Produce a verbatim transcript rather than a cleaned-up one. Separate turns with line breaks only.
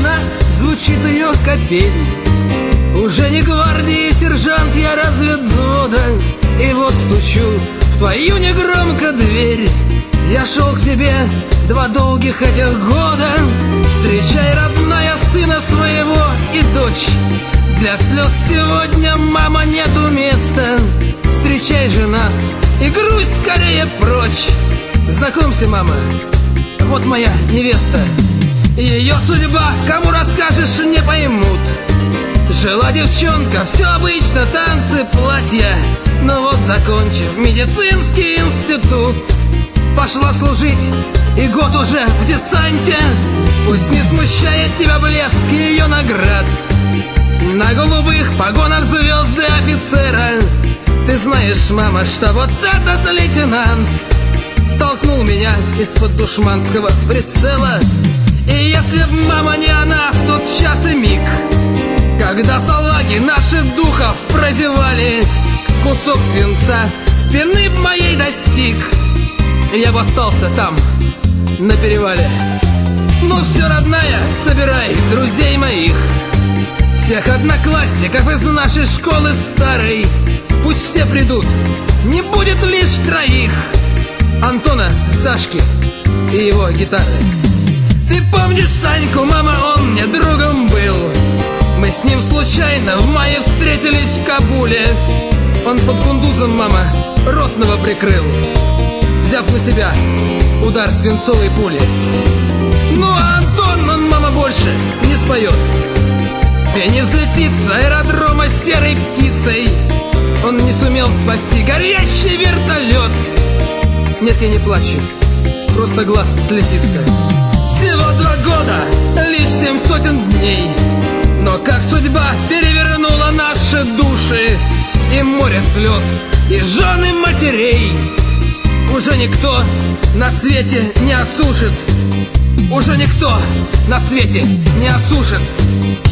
тишина, звучит ее капель. Уже не гвардии сержант, я разведвзвода, и вот стучу в твою негромко дверь. Я шел к тебе два долгих этих года. Встречай, родная, сына своего и дочь. Для слез сегодня, мама, нету места. Встречай же нас и грусть скорее прочь. Знакомься, мама, вот моя невеста. Ее судьба, кому расскажешь, не поймут. Жила девчонка, все обычно, танцы, платья. Но вот, закончив медицинский институт, пошла служить, и год уже в десанте. Пусть не смущает тебя блеск ее наград. На голубых погонах звезды офицера. Ты знаешь, мама, что вот этот лейтенант столкнул меня из-под душманского прицела. И если б, мама, не она в тот час и миг, когда салаги наших духов прозевали, кусок свинца спины б моей достиг, я бы остался там, на перевале. Ну все, родная, собирай друзей моих, всех одноклассников из нашей школы старой. Пусть все придут, не будет лишь троих: Антона, Сашки и его гитары. Ты помнишь Саньку, мама, он мне другом был. Мы с ним случайно в мае встретились в Кабуле. Он под Кундузом, мама, ротного прикрыл, взяв на себя удар свинцовой пули. Ну а Антон, он, мама, больше не споет и не взлетит с аэродрома серой птицей. Он не сумел спасти горящий вертолет. Нет, я не плачу, просто глаз слезится. Всего два года, лишь семь сотен дней, но как судьба перевернула наши души, и море слез, и жены матерей. Уже никто на свете не осушит, уже никто на свете не осушит